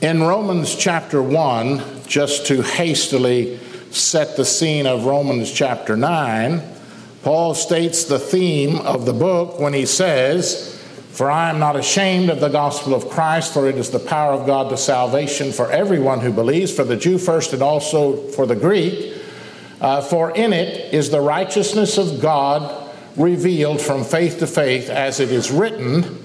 In Romans chapter 1, just to hastily set the scene of Romans chapter 9, Paul states the theme of the book when he says, "For I am not ashamed of the gospel of Christ, for it is the power of God to salvation for everyone who believes, for the Jew first and also for the Greek. For in it is the righteousness of God revealed from faith to faith, as it is written,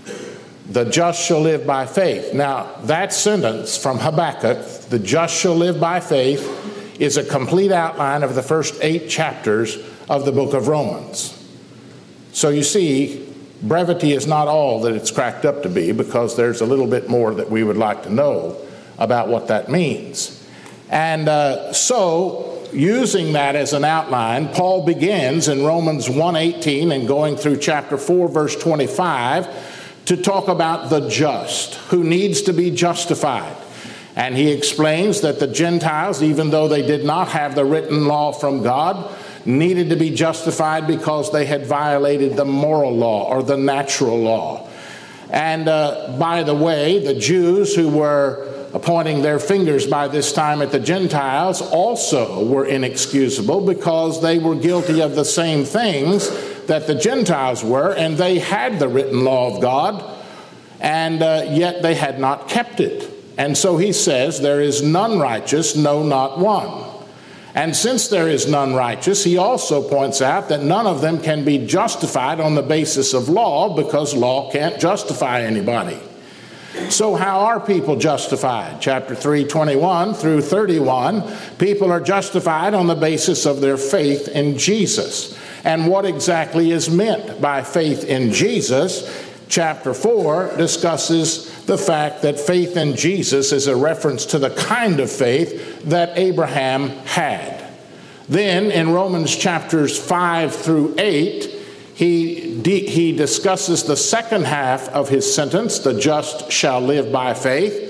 the just shall live by faith." Now, that sentence from Habakkuk, the just shall live by faith, is a complete outline of the first 8 chapters of the book of Romans. So you see, brevity is not all that it's cracked up to be, because there's a little bit more that we would like to know about what that means. And so, using that as an outline, Paul begins in Romans 1:18 and going through chapter 4, verse 25, to talk about the just, who needs to be justified. And he explains that the Gentiles, even though they did not have the written law from God, needed to be justified because they had violated the moral law or the natural law. And by the way, the Jews who were pointing their fingers by this time at the Gentiles also were inexcusable, because they were guilty of the same things that the Gentiles were, and they had the written law of God, and yet they had not kept it. And so he says, there is none righteous, no, not one. And since there is none righteous, he also points out that none of them can be justified on the basis of law, because law can't justify anybody. So how are people justified? Chapter 3, 21 through 31, people are justified on the basis of their faith in Jesus. And what exactly is meant by faith in Jesus? Chapter 4 discusses the fact that faith in Jesus is a reference to the kind of faith that Abraham had. Then in Romans chapters 5 through 8, he discusses the second half of his sentence, the just shall live by faith,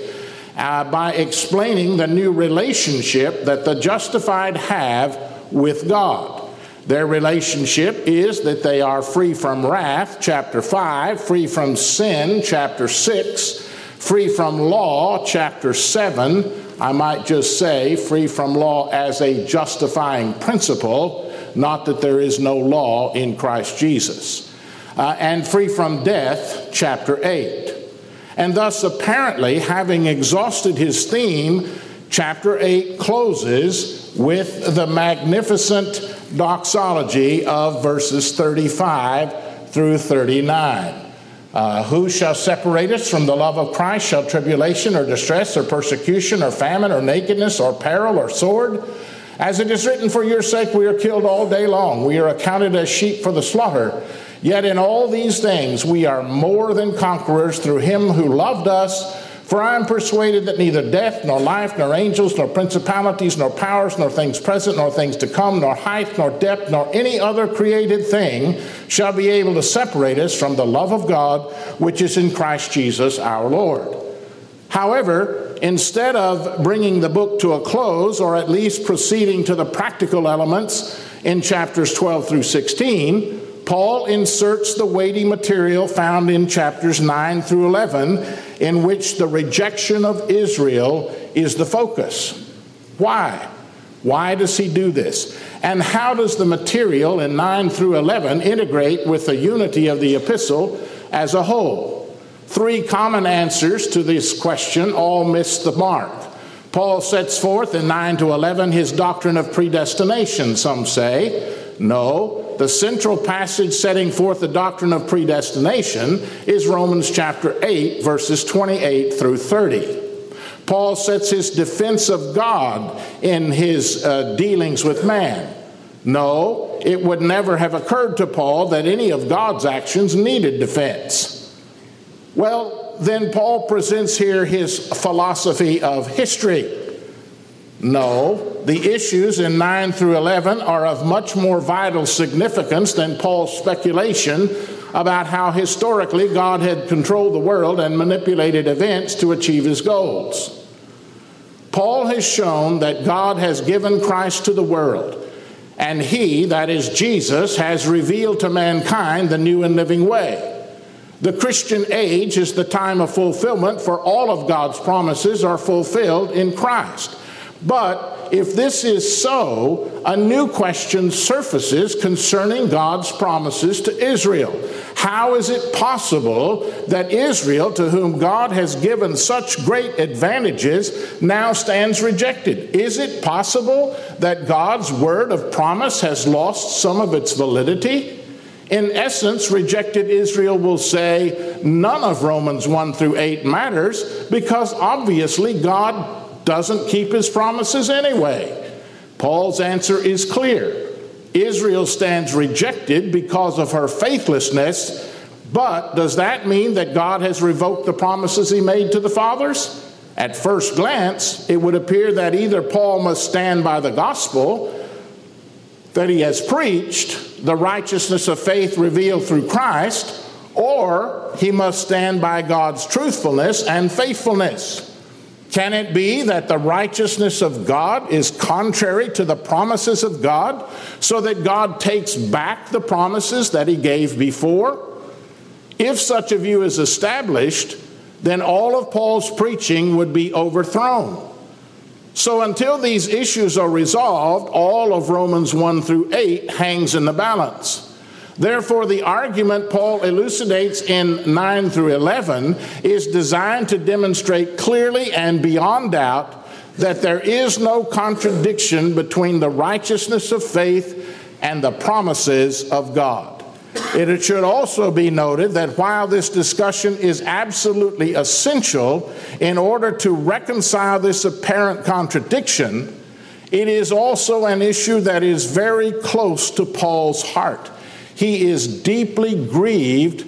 by explaining the new relationship that the justified have with God. Their relationship is that they are free from wrath, chapter 5, free from sin, chapter 6, free from law, chapter 7, I might just say free from law as a justifying principle, not that there is no law in Christ Jesus, and free from death, chapter 8. And thus, apparently, having exhausted his theme, chapter 8 closes with the magnificent doxology of verses 35 through 39. Who shall separate us from the love of Christ? Shall tribulation or distress or persecution or famine or nakedness or peril or sword? As it is written, for your sake we are killed all day long. We are accounted as sheep for the slaughter. Yet in all these things we are more than conquerors through him who loved us. For I am persuaded that neither death, nor life, nor angels, nor principalities, nor powers, nor things present, nor things to come, nor height, nor depth, nor any other created thing shall be able to separate us from the love of God, which is in Christ Jesus our Lord. However, instead of bringing the book to a close, or at least proceeding to the practical elements in chapters 12 through 16, Paul inserts the weighty material found in chapters 9 through 11, in which the rejection of Israel is the focus. Why? Why does he do this? And how does the material in 9 through 11 integrate with the unity of the epistle as a whole? 3 common answers to this question all miss the mark. Paul sets forth in 9 to 11 his doctrine of predestination, some say. No, the central passage setting forth the doctrine of predestination is Romans chapter 8, verses 28 through 30. Paul sets his defense of God in his dealings with man. No, it would never have occurred to Paul that any of God's actions needed defense. Well, then Paul presents here his philosophy of history. No, the issues in 9 through 11 are of much more vital significance than Paul's speculation about how historically God had controlled the world and manipulated events to achieve his goals. Paul has shown that God has given Christ to the world, and he, that is Jesus, has revealed to mankind the new and living way. The Christian age is the time of fulfillment, for all of God's promises are fulfilled in Christ. But if this is so, a new question surfaces concerning God's promises to Israel. How is it possible that Israel, to whom God has given such great advantages, now stands rejected? Is it possible that God's word of promise has lost some of its validity? In essence, rejected Israel will say none of Romans 1 through 8 matters, because obviously God doesn't keep his promises anyway. Paul's answer is clear. Israel stands rejected because of her faithlessness, but does that mean that God has revoked the promises he made to the fathers? At first glance, it would appear that either Paul must stand by the gospel that he has preached, the righteousness of faith revealed through Christ, or he must stand by God's truthfulness and faithfulness. Can it be that the righteousness of God is contrary to the promises of God, so that God takes back the promises that he gave before? If such a view is established, then all of Paul's preaching would be overthrown. So until these issues are resolved, all of Romans 1 through 8 hangs in the balance. Therefore, the argument Paul elucidates in 9 through 11 is designed to demonstrate clearly and beyond doubt that there is no contradiction between the righteousness of faith and the promises of God. It should also be noted that while this discussion is absolutely essential in order to reconcile this apparent contradiction, it is also an issue that is very close to Paul's heart. He is deeply grieved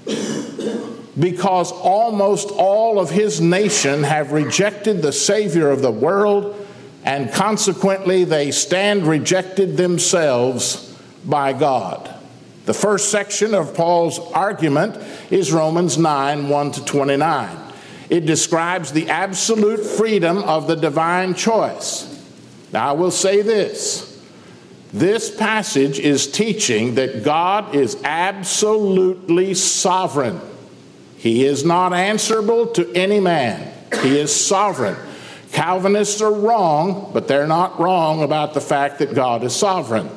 because almost all of his nation have rejected the Savior of the world, and consequently they stand rejected themselves by God. The first section of Paul's argument is Romans 9, 1 to 29. It describes the absolute freedom of the divine choice. Now I will say this. This passage is teaching that God is absolutely sovereign. He is not answerable to any man. He is sovereign. Calvinists are wrong, but they're not wrong about the fact that God is sovereign.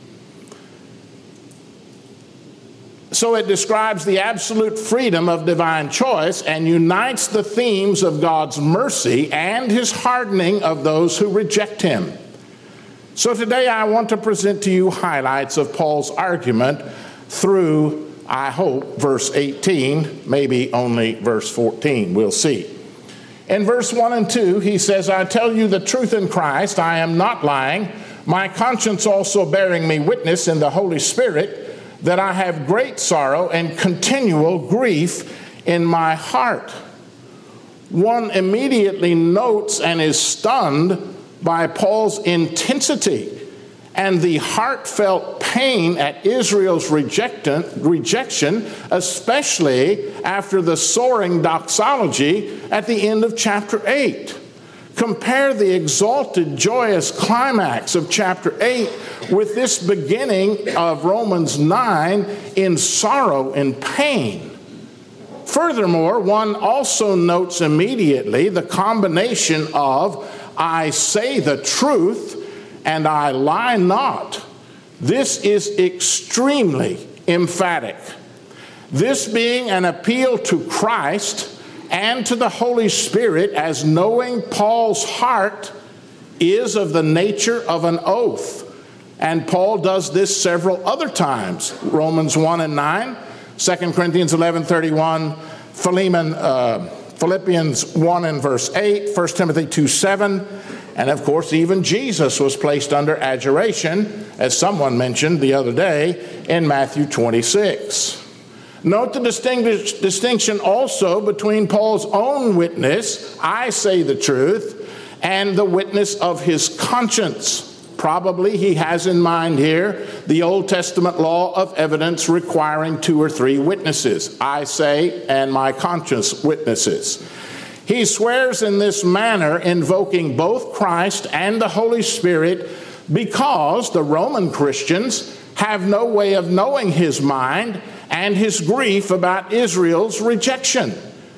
So it describes the absolute freedom of divine choice and unites the themes of God's mercy and his hardening of those who reject him. So today I want to present to you highlights of Paul's argument through, I hope, verse 18, maybe only verse 14. We'll see. In verse 1 and 2, he says, I tell you the truth in Christ, I am not lying, my conscience also bearing me witness in the Holy Spirit, that I have great sorrow and continual grief in my heart. One immediately notes and is stunned by Paul's intensity and the heartfelt pain at Israel's rejection, especially after the soaring doxology at the end of chapter 8. Compare the exalted, joyous climax of chapter 8 with this beginning of Romans 9 in sorrow and pain. Furthermore, one also notes immediately the combination of I say the truth and I lie not. This is extremely emphatic. This being an appeal to Christ and to the Holy Spirit, as knowing Paul's heart is of the nature of an oath. And Paul does this several other times. Romans 1 and 9, 2 Corinthians 11:31, Philippians 1 and verse 8, 1 Timothy 2:7, and of course even Jesus was placed under adjuration, as someone mentioned the other day, in Matthew 26. Note the distinction also between Paul's own witness, I say the truth, and the witness of his conscience. Probably he has in mind here the Old Testament law of evidence requiring 2 or 3 witnesses. I say and my conscience witnesses. He swears in this manner, invoking both Christ and the Holy Spirit, because the Roman Christians have no way of knowing his mind and his grief about Israel's rejection.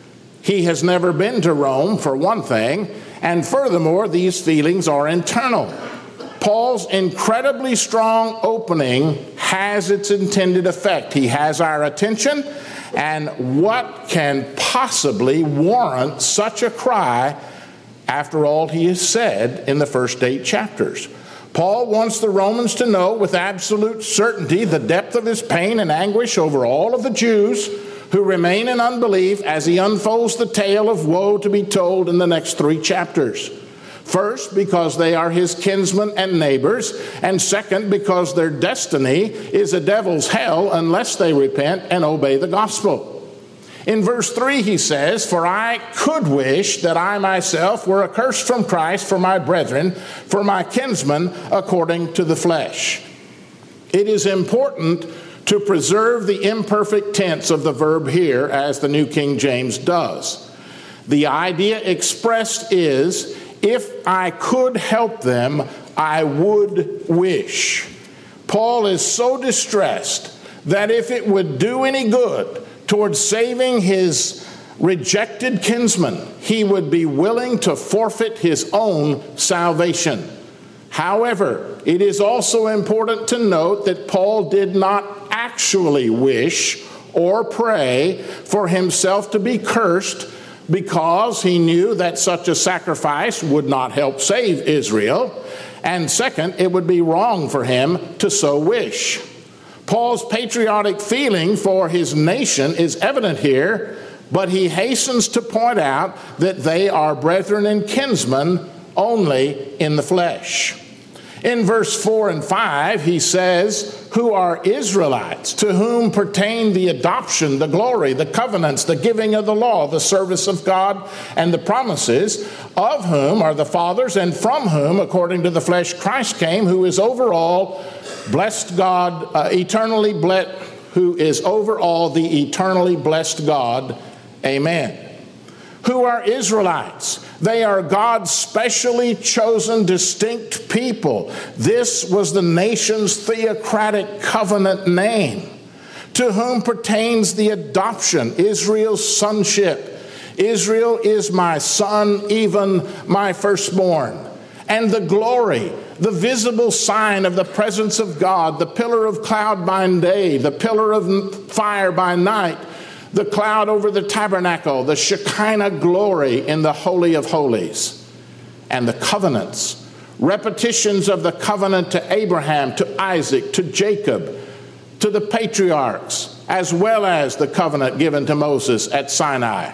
He has never been to Rome, for one thing, and furthermore, these feelings are internal. Paul's incredibly strong opening has its intended effect. He has our attention, and what can possibly warrant such a cry after all he has said in the first 8 chapters? Paul wants the Romans to know with absolute certainty the depth of his pain and anguish over all of the Jews who remain in unbelief as he unfolds the tale of woe to be told in the next 3 chapters. First, because they are his kinsmen and neighbors, and second, because their destiny is a devil's hell unless they repent and obey the gospel. In verse 3 he says, "For I could wish that I myself were accursed from Christ for my brethren, for my kinsmen according to the flesh." It is important to preserve the imperfect tense of the verb here, as the New King James does. The idea expressed is, if I could help them, I would wish. Paul is so distressed that if it would do any good towards saving his rejected kinsmen, he would be willing to forfeit his own salvation. However, it is also important to note that Paul did not actually wish or pray for himself to be cursed, because he knew that such a sacrifice would not help save Israel, and second, it would be wrong for him to so wish. Paul's patriotic feeling for his nation is evident here, but he hastens to point out that they are brethren and kinsmen only in the flesh. In verse 4 and 5, he says, "Who are Israelites, to whom pertain the adoption, the glory, the covenants, the giving of the law, the service of God, and the promises, of whom are the fathers, and from whom, according to the flesh, Christ came, who is over all, blessed God, eternally blessed, who is over all the eternally blessed God. Amen." Who are Israelites? They are God's specially chosen, distinct people. This was the nation's theocratic covenant name. To whom pertains the adoption, Israel's sonship. Israel is my son, even my firstborn. And the glory, the visible sign of the presence of God, the pillar of cloud by day, the pillar of fire by night, the cloud over the tabernacle, the Shekinah glory in the Holy of Holies, and the covenants, repetitions of the covenant to Abraham, to Isaac, to Jacob, to the patriarchs, as well as the covenant given to Moses at Sinai,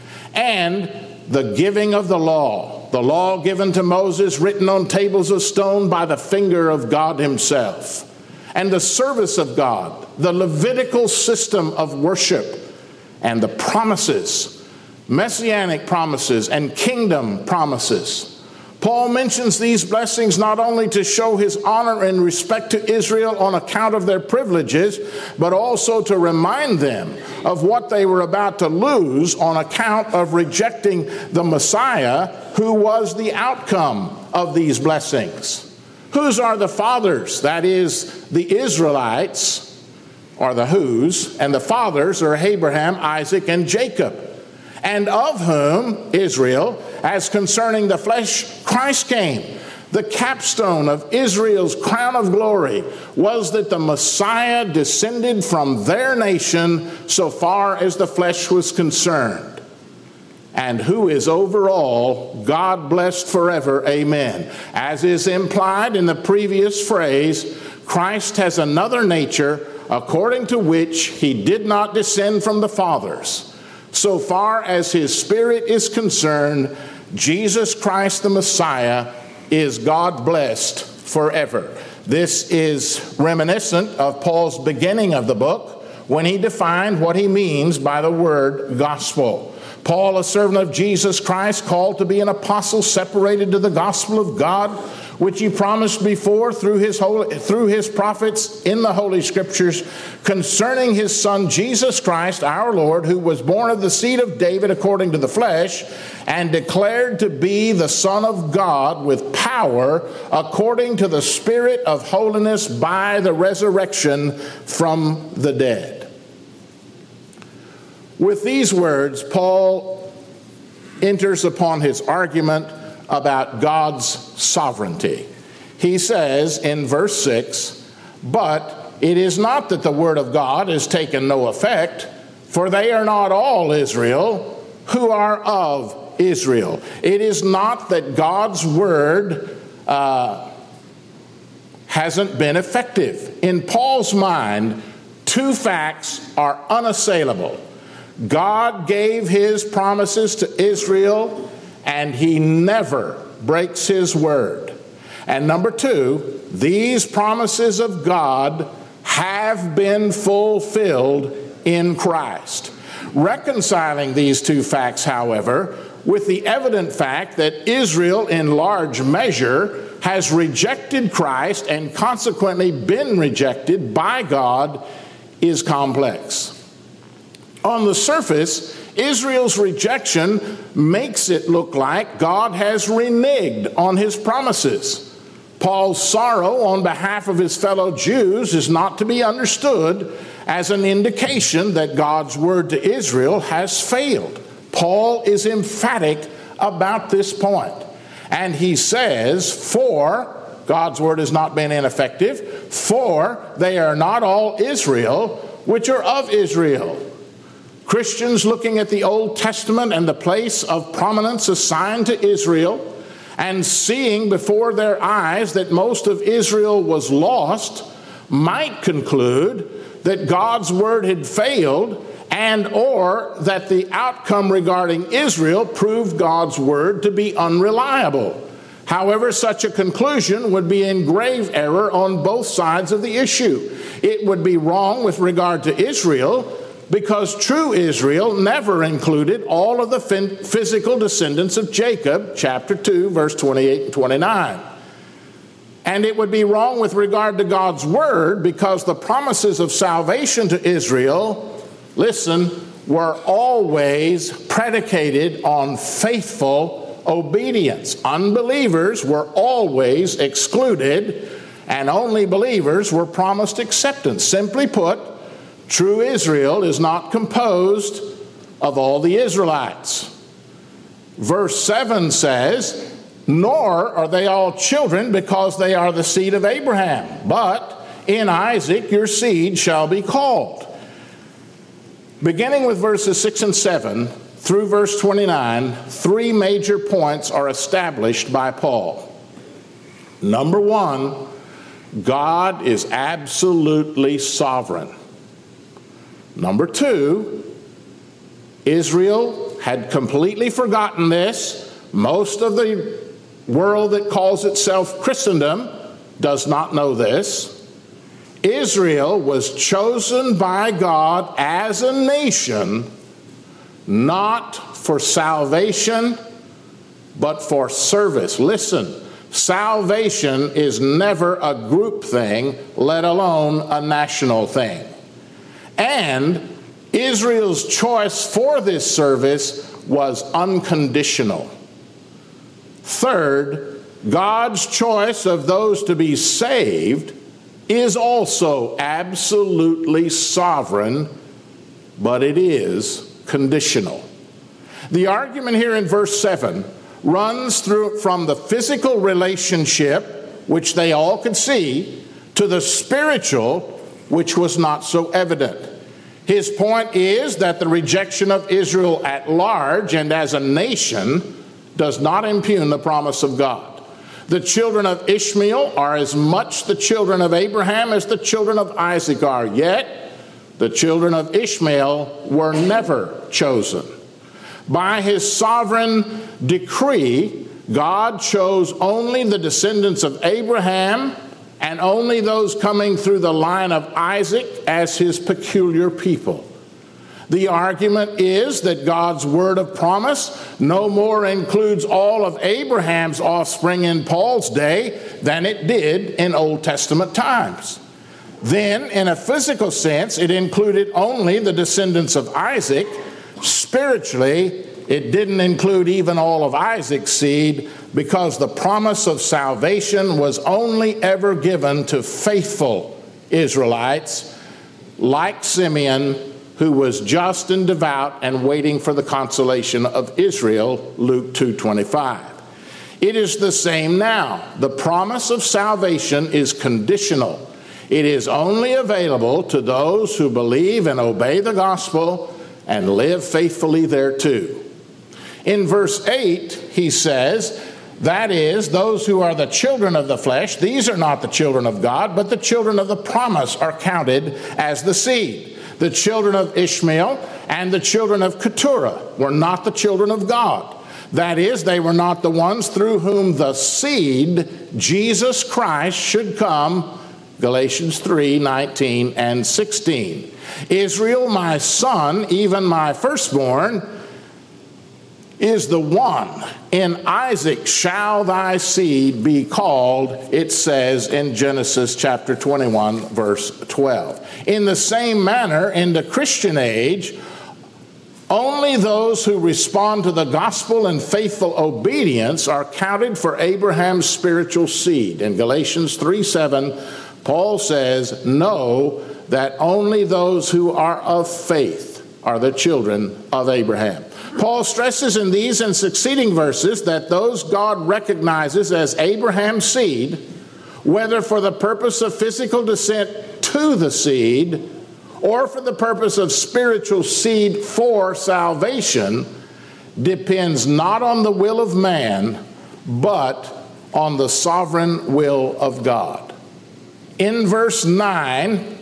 and the giving of the law given to Moses, written on tables of stone by the finger of God himself, and the service of God, the Levitical system of worship, and the promises, messianic promises and kingdom promises. Paul mentions these blessings not only to show his honor and respect to Israel on account of their privileges, but also to remind them of what they were about to lose on account of rejecting the Messiah, who was the outcome of these blessings. Whose are the fathers? That is, the Israelites, or the whose, and the fathers are Abraham, Isaac, and Jacob, and of whom, Israel, as concerning the flesh, Christ came. The capstone of Israel's crown of glory was that the Messiah descended from their nation so far as the flesh was concerned, and who is over all, God blessed forever, amen. As is implied in the previous phrase, Christ has another nature according to which he did not descend from the fathers. So far as his spirit is concerned, Jesus Christ the Messiah is God blessed forever. This is reminiscent of Paul's beginning of the book, when he defined what he means by the word gospel. Paul, a servant of Jesus Christ, called to be an apostle, separated to the gospel of God, which he promised before through his prophets in the Holy Scriptures, concerning his Son Jesus Christ, our Lord, who was born of the seed of David according to the flesh, and declared to be the Son of God with power according to the Spirit of holiness by the resurrection from the dead. With these words, Paul enters upon his argument about God's sovereignty. He says in verse 6, "But it is not that the word of God has taken no effect, for they are not all Israel who are of Israel." It is not that God's word hasn't been effective. In Paul's mind, two facts are unassailable. God gave his promises to Israel, and he never breaks his word. And number two, these promises of God have been fulfilled in Christ. Reconciling these two facts, however, with the evident fact that Israel in large measure has rejected Christ and consequently been rejected by God, is complex. On the surface, Israel's rejection makes it look like God has reneged on his promises. Paul's sorrow on behalf of his fellow Jews is not to be understood as an indication that God's word to Israel has failed. Paul is emphatic about this point. And he says, "For," God's word has not been ineffective, "for they are not all Israel which are of Israel." Christians looking at the Old Testament and the place of prominence assigned to Israel, and seeing before their eyes that most of Israel was lost, might conclude that God's word had failed, and or that the outcome regarding Israel proved God's word to be unreliable. However, such a conclusion would be in grave error on both sides of the issue. It would be wrong with regard to Israel, because true Israel never included all of the physical descendants of Jacob, chapter 2, verse 28 and 29. And it would be wrong with regard to God's word, because the promises of salvation to Israel, listen, were always predicated on faithful obedience. Unbelievers were always excluded, and only believers were promised acceptance. Simply put, true Israel is not composed of all the Israelites. Verse 7 says, "Nor are they all children, because they are the seed of Abraham. But in Isaac your seed shall be called." Beginning with verses 6 and 7 through verse 29, three major points are established by Paul. Number one, God is absolutely sovereign. Number two, Israel had completely forgotten this. Most of the world that calls itself Christendom does not know this. Israel was chosen by God as a nation, not for salvation, but for service. Listen, salvation is never a group thing, let alone a national thing. And Israel's choice for this service was unconditional. Third, God's choice of those to be saved is also absolutely sovereign, but it is conditional. The argument here in verse 7 runs through from the physical relationship, which they all could see, to the spiritual, which was not so evident. His point is that the rejection of Israel at large and as a nation does not impugn the promise of God. The children of Ishmael are as much the children of Abraham as the children of Isaac are, yet the children of Ishmael were never chosen. By his sovereign decree, God chose only the descendants of Abraham and only those coming through the line of Isaac as his peculiar people. The argument is that God's word of promise no more includes all of Abraham's offspring in Paul's day than it did in Old Testament times. Then, in a physical sense, it included only the descendants of Isaac. Spiritually, it didn't include even all of Isaac's seed, because the promise of salvation was only ever given to faithful Israelites like Simeon, who was just and devout and waiting for the consolation of Israel, Luke 2:25. It is the same now. The promise of salvation is conditional. It is only available to those who believe and obey the gospel and live faithfully thereto. In verse 8, he says, that is, those who are the children of the flesh, these are not the children of God, but the children of the promise are counted as the seed. The children of Ishmael and the children of Keturah were not the children of God. That is, they were not the ones through whom the seed, Jesus Christ, should come. Galatians 3:19 and 16. Israel, my son, even my firstborn, is the one. In Isaac shall thy seed be called, it says in Genesis chapter 21, verse 12. In the same manner, in the Christian age, only those who respond to the gospel in faithful obedience are counted for Abraham's spiritual seed. In Galatians 3:7, Paul says, know that only those who are of faith are the children of Abraham. Paul stresses in these and succeeding verses that those God recognizes as Abraham's seed, whether for the purpose of physical descent to the seed or for the purpose of spiritual seed for salvation, depends not on the will of man, but on the sovereign will of God. In verse 9,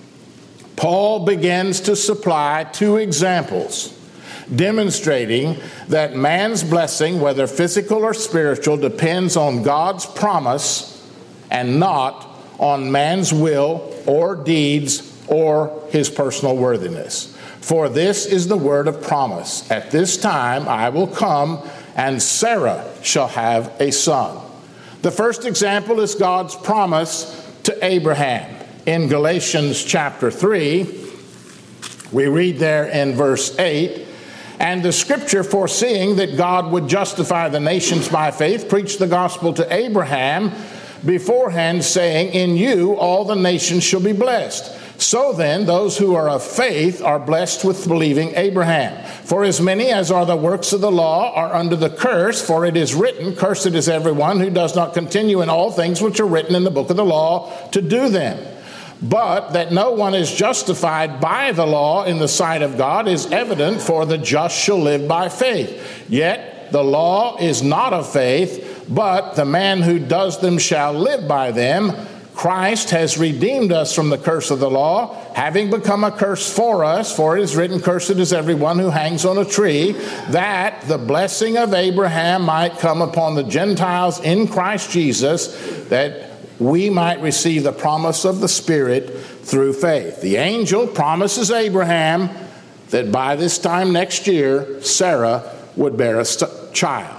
Paul begins to supply two examples, demonstrating that man's blessing, whether physical or spiritual, depends on God's promise and not on man's will or deeds or his personal worthiness. For this is the word of promise. At this time I will come, and Sarah shall have a son. The first example is God's promise to Abraham. In Galatians chapter 3, we read there in verse 8, and the scripture, foreseeing that God would justify the nations by faith, preached the gospel to Abraham beforehand, saying, in you all the nations shall be blessed. So then, those who are of faith are blessed with believing Abraham. For as many as are the works of the law are under the curse, for it is written, cursed is everyone who does not continue in all things which are written in the book of the law to do them. But that no one is justified by the law in the sight of God is evident, for the just shall live by faith. Yet the law is not of faith, but the man who does them shall live by them. Christ has redeemed us from the curse of the law, having become a curse for us, for it is written, cursed is everyone who hangs on a tree, that the blessing of Abraham might come upon the Gentiles in Christ Jesus, that we might receive the promise of the Spirit through faith. The angel promises Abraham that by this time next year, Sarah would bear a child.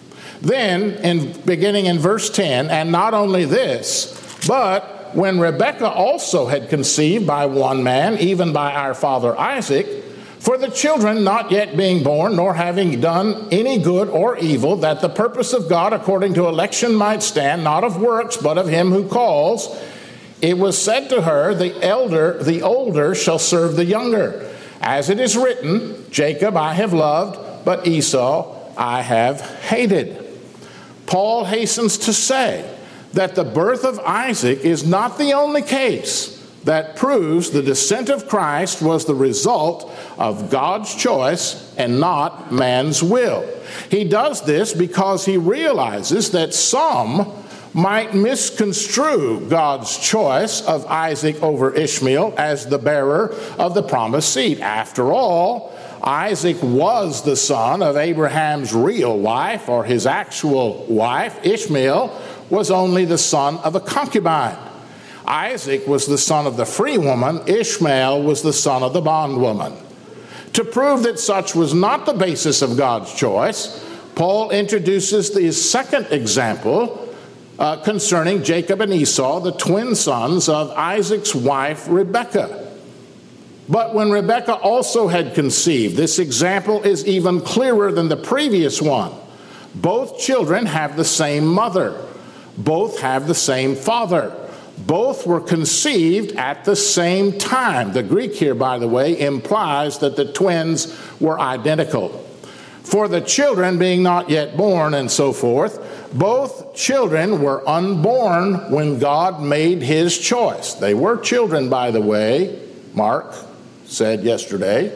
Then, beginning in verse 10, and not only this, but when Rebekah also had conceived by one man, even by our father Isaac, for the children not yet being born, nor having done any good or evil, that the purpose of God according to election might stand, not of works, but of him who calls, it was said to her, the older shall serve the younger. As it is written, Jacob I have loved, but Esau I have hated. Paul hastens to say that the birth of Isaac is not the only case that proves the descent of Christ was the result of God's choice and not man's will. He does this because he realizes that some might misconstrue God's choice of Isaac over Ishmael as the bearer of the promised seed. After all, Isaac was the son of Abraham's real wife, or his actual wife. Ishmael was only the son of a concubine. Isaac was the son of the free woman. Ishmael was the son of the bondwoman. To prove that such was not the basis of God's choice, Paul introduces the second example concerning Jacob and Esau, the twin sons of Isaac's wife, Rebekah. But when Rebekah also had conceived, this example is even clearer than the previous one. Both children have the same mother. Both have the same father. Both were conceived at the same time. The Greek here, by the way, implies that the twins were identical. For the children being not yet born and so forth, both children were unborn when God made his choice. They were children, by the way, Mark said yesterday.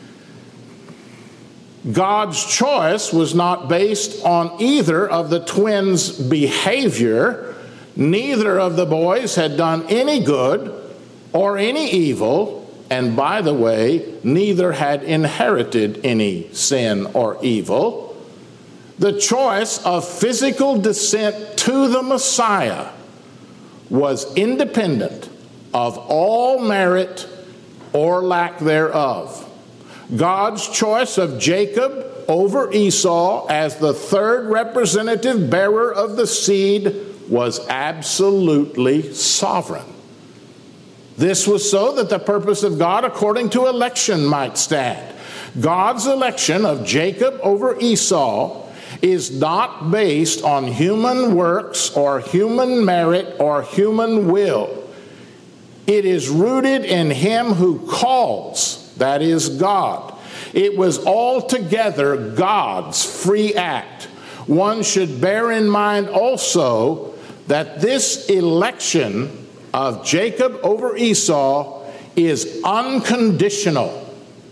God's choice was not based on either of the twins' behavior. Neither of the boys had done any good or any evil, and by the way, neither had inherited any sin or evil. The choice of physical descent to the Messiah was independent of all merit or lack thereof. God's choice of Jacob over Esau as the third representative bearer of the seed was absolutely sovereign. This was so that the purpose of God according to election might stand. God's election of Jacob over Esau is not based on human works or human merit or human will. It is rooted in him who calls, that is God. It was altogether God's free act. One should bear in mind also that this election of Jacob over Esau is unconditional,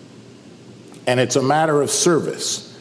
and it's a matter of service.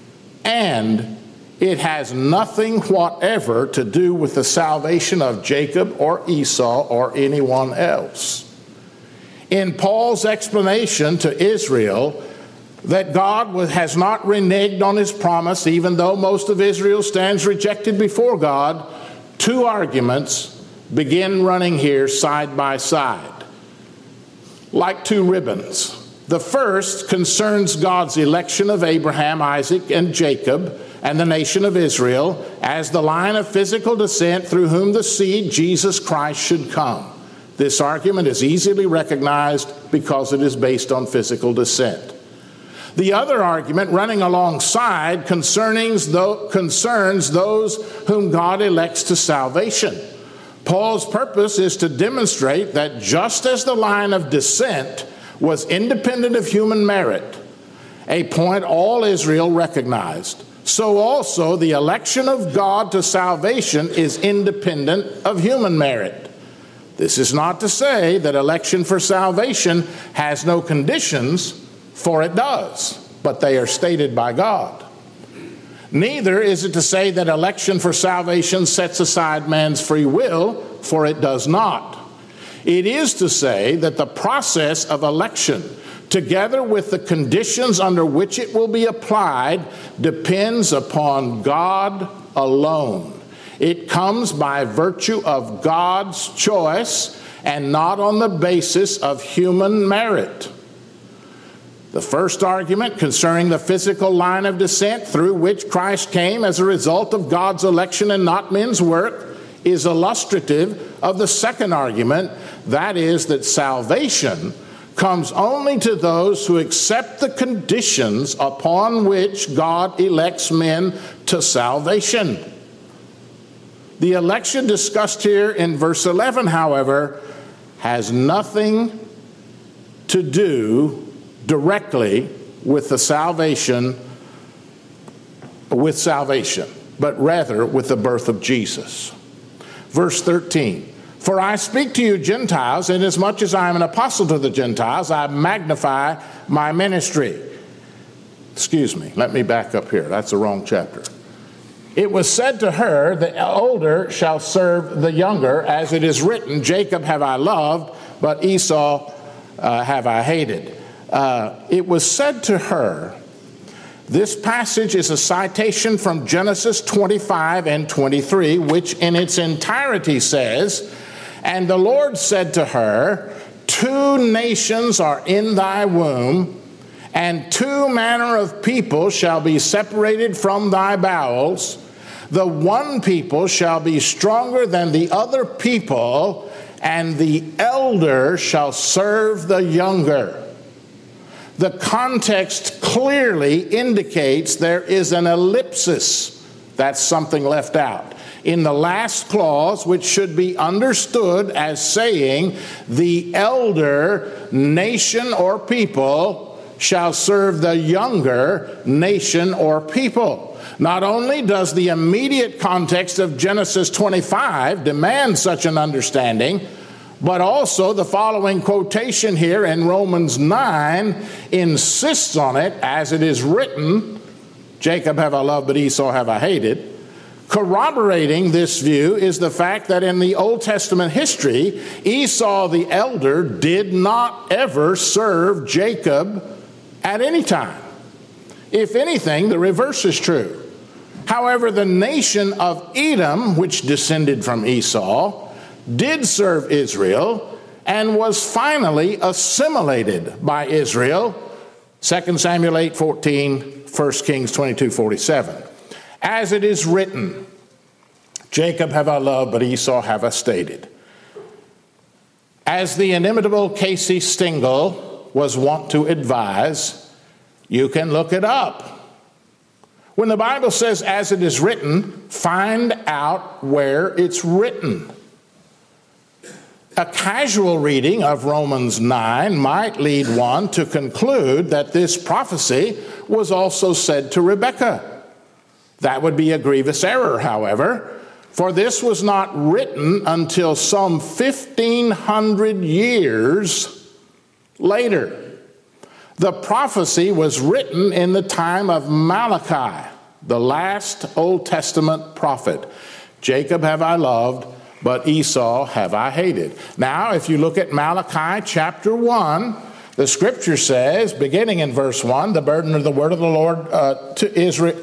And it has nothing whatever to do with the salvation of Jacob or Esau or anyone else. In Paul's explanation to Israel that God has not reneged on his promise, even though most of Israel stands rejected before God, two arguments begin running here side by side, like two ribbons. The first concerns God's election of Abraham, Isaac, and Jacob, and the nation of Israel, as the line of physical descent through whom the seed, Jesus Christ, should come. This argument is easily recognized because it is based on physical descent. The other argument running alongside concerns those whom God elects to salvation. Paul's purpose is to demonstrate that just as the line of descent was independent of human merit, a point all Israel recognized, so also the election of God to salvation is independent of human merit. This is not to say that election for salvation has no conditions, for it does, but they are stated by God. Neither is it to say that election for salvation sets aside man's free will, for it does not. It is to say that the process of election, together with the conditions under which it will be applied, depends upon God alone. It comes by virtue of God's choice and not on the basis of human merit. The first argument concerning the physical line of descent through which Christ came as a result of God's election and not men's work is illustrative of the second argument, that is, that salvation comes only to those who accept the conditions upon which God elects men to salvation. The election discussed here in verse 11, however, has nothing to do directly with the salvation, but rather with the birth of Jesus. Verse 13, for I speak to you Gentiles, inasmuch as I am an apostle to the Gentiles, I magnify my ministry. Excuse me, let me back up here. That's the wrong chapter. It was said to her, the older shall serve the younger, as it is written, Jacob have I loved, but Esau have I hated. It was said to her, this passage is a citation from Genesis 25 and 23, which in its entirety says, and the Lord said to her, 2 nations are in thy womb, and 2 manner of people shall be separated from thy bowels. The one people shall be stronger than the other people, and the elder shall serve the younger. The context clearly indicates there is an ellipsis. That's something left out. in the last clause, which should be understood as saying, the elder nation or people shall serve the younger nation or people. Not only does the immediate context of Genesis 25 demand such an understanding, but also the following quotation here in Romans 9 insists on it, as it is written, Jacob have I loved, but Esau have I hated. Corroborating this view is the fact that in the Old Testament history, Esau the elder did not ever serve Jacob at any time. If anything, the reverse is true. However, the nation of Edom, which descended from Esau, did serve Israel and was finally assimilated by Israel, 2 Samuel 8:14, 1 Kings 22:47. As it is written, Jacob have I loved, but Esau have I hated. As the inimitable Casey Stengel was wont to advise, you can look it up. When the Bible says, as it is written, find out where it's written. A casual reading of Romans 9 might lead one to conclude that this prophecy was also said to Rebekah. That would be a grievous error, however, for this was not written until some 1,500 years later. The prophecy was written in the time of Malachi, the last Old Testament prophet. Jacob have I loved, but Esau have I hated. Now, if you look at Malachi chapter 1, the scripture says, beginning in verse 1, the burden of the word of the Lord to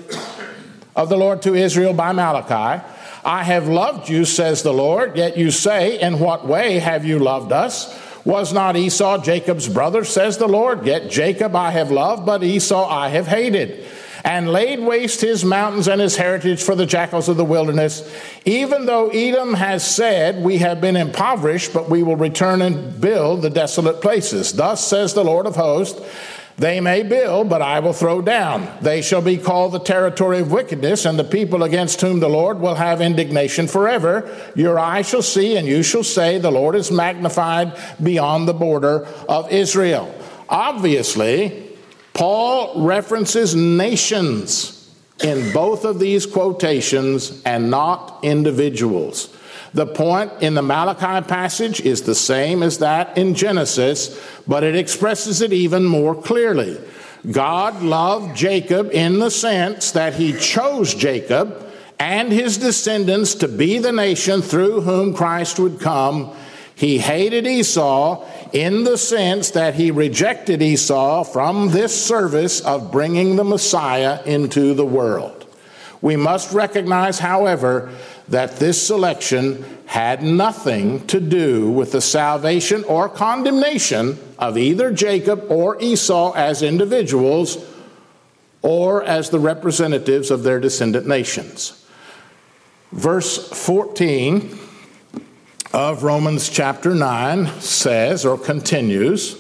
Israel by Malachi. I have loved you, says the Lord, yet you say, in what way have you loved us? Was not Esau Jacob's brother, says the Lord? Yet Jacob I have loved, but Esau I have hated, and laid waste his mountains and his heritage for the jackals of the wilderness. Even though Edom has said, we have been impoverished, but we will return and build the desolate places. Thus says the Lord of hosts, they may build, but I will throw down. They shall be called the territory of wickedness, and the people against whom the Lord will have indignation forever. Your eye shall see, and you shall say, the Lord is magnified beyond the border of Israel. Obviously, Paul references nations in both of these quotations and not individuals. The point in the Malachi passage is the same as that in Genesis, but it expresses it even more clearly. God loved Jacob in the sense that he chose Jacob and his descendants to be the nation through whom Christ would come. He hated Esau in the sense that he rejected Esau from this service of bringing the Messiah into the world. We must recognize, however, that this selection had nothing to do with the salvation or condemnation of either Jacob or Esau as individuals or as the representatives of their descendant nations. Verse 14 of Romans chapter 9 says, or continues,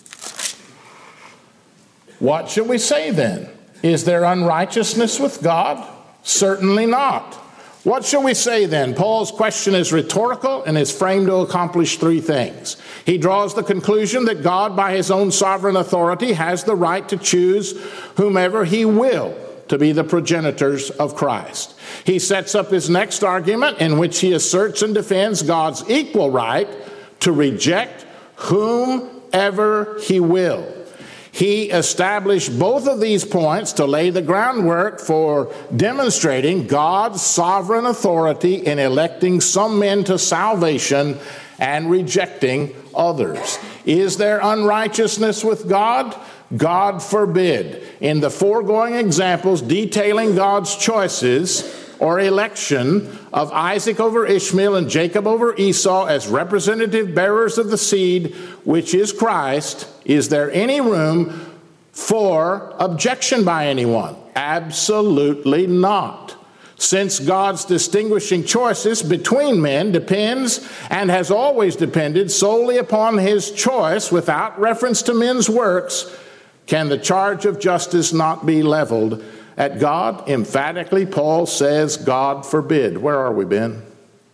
what shall we say then? Is there unrighteousness with God? Certainly not. What shall we say then? Paul's question is rhetorical and is framed to accomplish three things. He draws the conclusion that God, by his own sovereign authority, has the right to choose whomever he will to be the progenitors of Christ. He sets up his next argument in which he asserts and defends God's equal right to reject whomever he will. He established both of these points to lay the groundwork for demonstrating God's sovereign authority in electing some men to salvation and rejecting others. Is there unrighteousness with God? God forbid. In the foregoing examples detailing God's choices or election of Isaac over Ishmael and Jacob over Esau as representative bearers of the seed, which is Christ, is there any room for objection by anyone? Absolutely not. Since God's distinguishing choices between men depends and has always depended solely upon his choice without reference to men's works, can the charge of justice not be leveled at God? Emphatically, Paul says, God forbid. Where are we, Ben?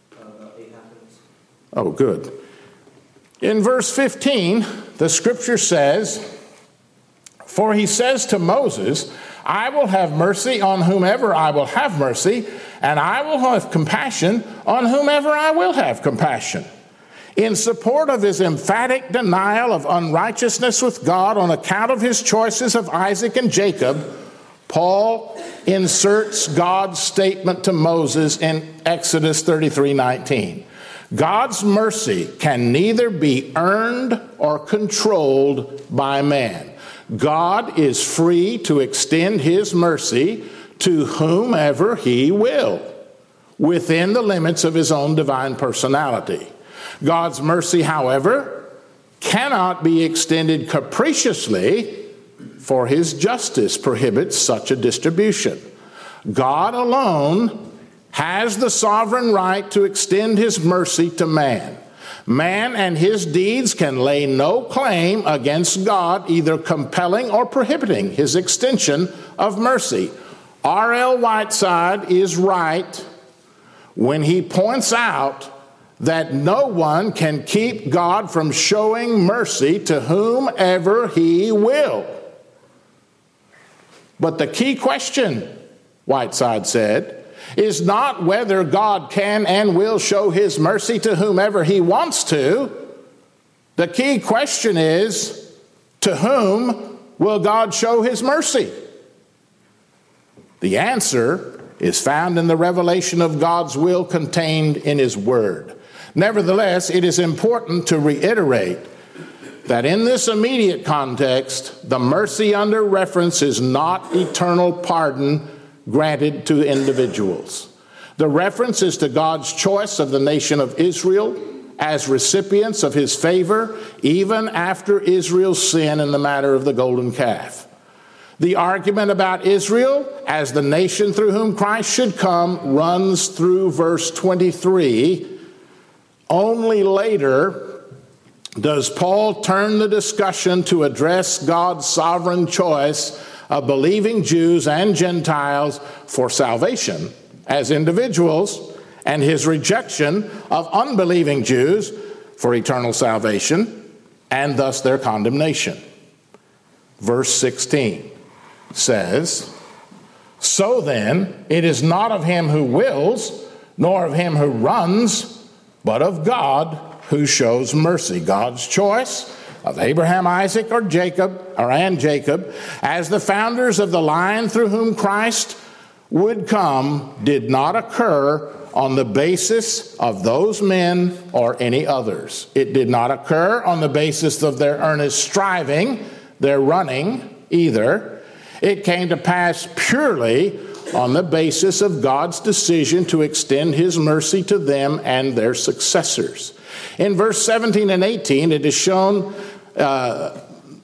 Oh, good. In verse 15, the scripture says, for he says to Moses, I will have mercy on whomever I will have mercy, and I will have compassion on whomever I will have compassion. In support of his emphatic denial of unrighteousness with God on account of his choices of Isaac and Jacob, Paul inserts God's statement to Moses in Exodus 33:19. God's mercy can neither be earned or controlled by man. God is free to extend his mercy to whomever he will, within the limits of his own divine personality. God's mercy, however, cannot be extended capriciously, for his justice prohibits such a distribution. God alone has the sovereign right to extend his mercy to man. Man and his deeds can lay no claim against God, either compelling or prohibiting his extension of mercy. R.L. Whiteside is right when he points out that no one can keep God from showing mercy to whomever he will. But the key question, Whiteside said, is not whether God can and will show his mercy to whomever he wants to. The key question is, to whom will God show his mercy? The answer is found in the revelation of God's will contained in his word. Nevertheless, it is important to reiterate that in this immediate context, the mercy under reference is not eternal pardon granted to individuals. The reference is to God's choice of the nation of Israel as recipients of his favor, even after Israel's sin in the matter of the golden calf. The argument about Israel as the nation through whom Christ should come runs through verse 23. Only later does Paul turn the discussion to address God's sovereign choice of believing Jews and Gentiles for salvation as individuals, and his rejection of unbelieving Jews for eternal salvation, and thus their condemnation. Verse 16 says, so then, it is not of him who wills, nor of him who runs, but of God who shows mercy. God's choice of Abraham, Isaac, and Jacob, as the founders of the line through whom Christ would come, did not occur on the basis of those men or any others. It did not occur on the basis of their earnest striving, their running either. It came to pass purely on the basis of God's decision to extend his mercy to them and their successors. In verse 17 and 18, it is shown by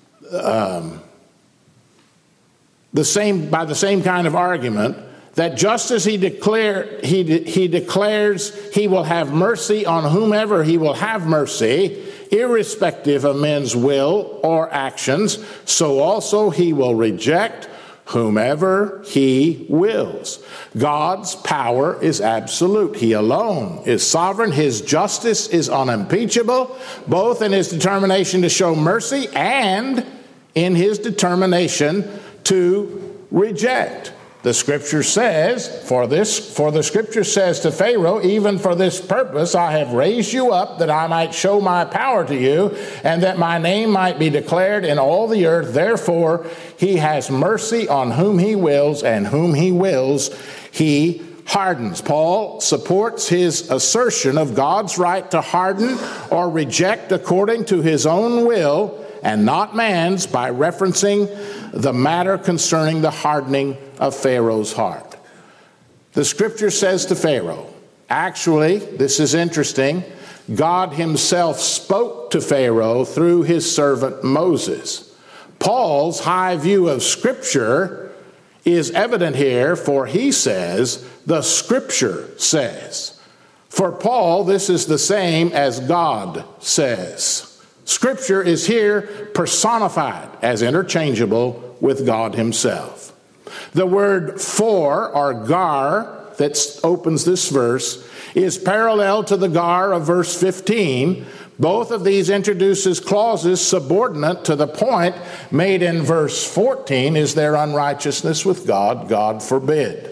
the same kind of argument that just as he declares he will have mercy on whomever he will have mercy, irrespective of men's will or actions, so also he will reject whomever he wills. God's power is absolute. He alone is sovereign. His justice is unimpeachable, both in his determination to show mercy and in his determination to reject. The scripture says, for the scripture says to Pharaoh, even for this purpose I have raised you up, that I might show my power to you, and that my name might be declared in all the earth. Therefore he has mercy on whom he wills, and whom he wills he hardens. Paul supports his assertion of God's right to harden or reject according to his own will and not man's by referencing the matter concerning the hardening of Pharaoh's heart. The scripture says to Pharaoh, actually, this is interesting, God himself spoke to Pharaoh through his servant Moses. Paul's high view of scripture is evident here, for he says, the scripture says. For Paul, this is the same as God says. Scripture is here personified as interchangeable with God himself. The word for, or gar, that opens this verse, is parallel to the gar of verse 15. Both of these introduces clauses subordinate to the point made in verse 14, is there unrighteousness with God? God forbid.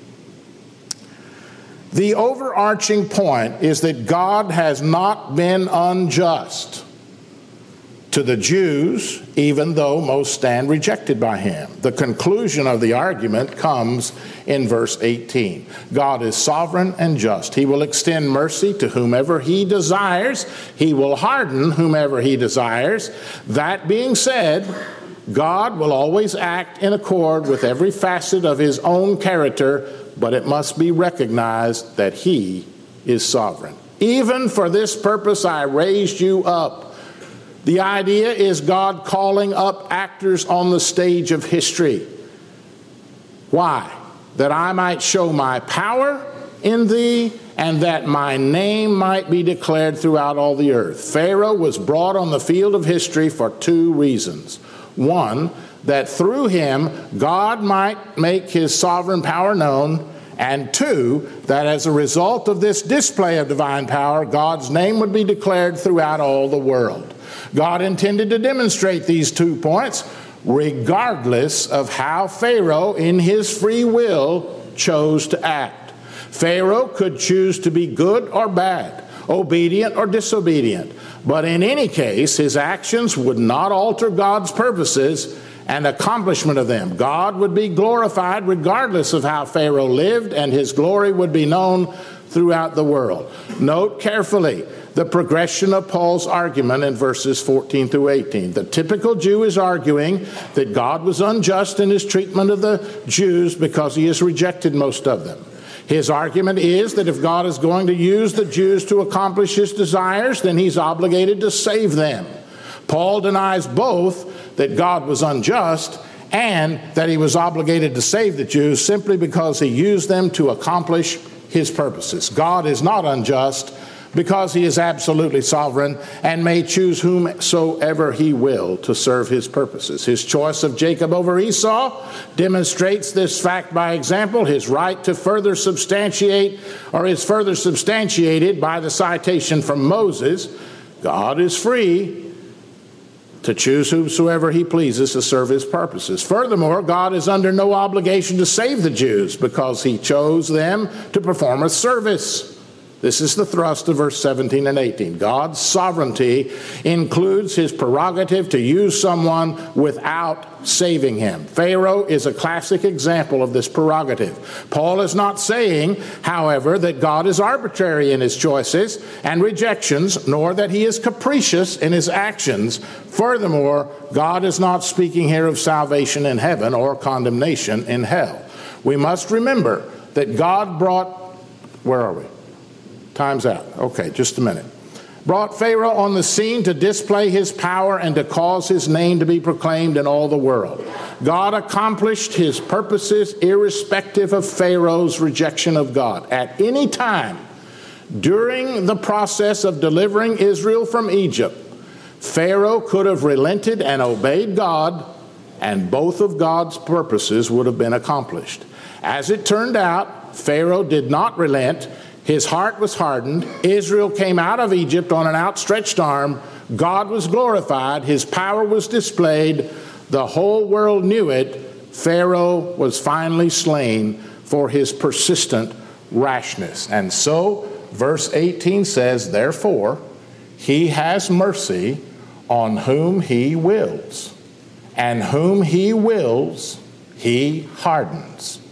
The overarching point is that God has not been unjust to the Jews, even though most stand rejected by him. The conclusion of the argument comes in verse 18. God is sovereign and just. He will extend mercy to whomever he desires. He will harden whomever he desires. That being said, God will always act in accord with every facet of his own character, but it must be recognized that he is sovereign. Even for this purpose I raised you up. The idea is God calling up actors on the stage of history. Why? That I might show my power in thee, and that my name might be declared throughout all the earth. Pharaoh was brought on the field of history for two reasons. One, that through him God might make his sovereign power known, and two, that as a result of this display of divine power, God's name would be declared throughout all the world. God intended to demonstrate these 2 points regardless of how Pharaoh, in his free will, chose to act. Pharaoh could choose to be good or bad, obedient or disobedient, but in any case, his actions would not alter God's purposes and accomplishment of them. God would be glorified regardless of how Pharaoh lived, and his glory would be known throughout the world. Note carefully the progression of Paul's argument in verses 14 through 18. The typical Jew is arguing that God was unjust in his treatment of the Jews because he has rejected most of them. His argument is that if God is going to use the Jews to accomplish his desires, then he's obligated to save them. Paul denies both that God was unjust and that he was obligated to save the Jews simply because he used them to accomplish his purposes. God is not unjust because he is absolutely sovereign and may choose whomsoever he will to serve his purposes. His choice of Jacob over Esau demonstrates this fact by example. His right to further substantiate, or is further substantiated by the citation from Moses. God is free to choose whomsoever he pleases to serve his purposes. Furthermore, God is under no obligation to save the Jews because he chose them to perform a service. This is the thrust of verse 17 and 18. God's sovereignty includes his prerogative to use someone without saving him. Pharaoh is a classic example of this prerogative. Paul is not saying, however, that God is arbitrary in his choices and rejections, nor that he is capricious in his actions. Furthermore, God is not speaking here of salvation in heaven or condemnation in hell. We must remember that God brought, where are we? Time's out. Okay, just a minute. Brought Pharaoh on the scene to display his power and to cause his name to be proclaimed in all the world. God accomplished his purposes irrespective of Pharaoh's rejection of God. At any time during the process of delivering Israel from Egypt, Pharaoh could have relented and obeyed God, and both of God's purposes would have been accomplished. As it turned out, Pharaoh did not relent. His heart was hardened. Israel came out of Egypt on an outstretched arm. God was glorified. His power was displayed. The whole world knew it. Pharaoh was finally slain for his persistent rashness. And so, verse 18 says, therefore, he has mercy on whom he wills, and whom he wills, he hardens.